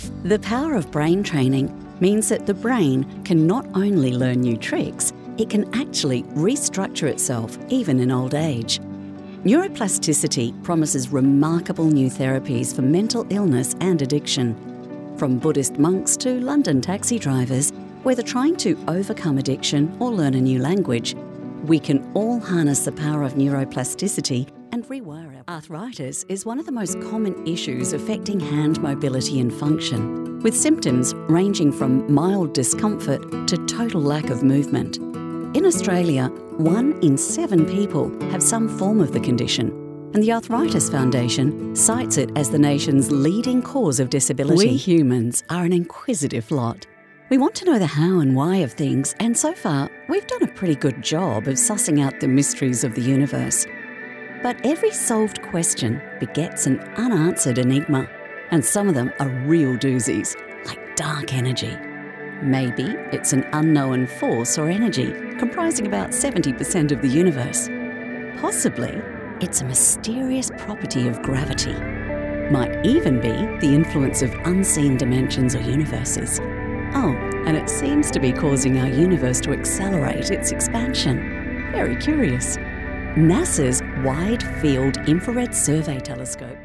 The power of brain training means that the brain can not only learn new tricks, it can actually restructure itself even in old age. Neuroplasticity promises remarkable new therapies for mental illness and addiction. From Buddhist monks to London taxi drivers, whether trying to overcome addiction or learn a new language, we can all harness the power of neuroplasticity and rewire our arthritis is one of the most common issues affecting hand mobility and function, with symptoms ranging from mild discomfort to total lack of movement. In Australia, 1 in 7 people have some form of the condition, and the Arthritis Foundation cites it as the nation's leading cause of disability. We humans are an inquisitive lot. We want to know the how and why of things, and so far, we've done a pretty good job of sussing out the mysteries of the universe. But every solved question begets an unanswered enigma, and some of them are real doozies, like dark energy. Maybe it's an unknown force or energy comprising about 70% of the universe. Possibly, it's a mysterious property of gravity. Might even be the influence of unseen dimensions or universes. Oh, and it seems to be causing our universe to accelerate its expansion. Very curious. NASA's Wide Field Infrared Survey Telescope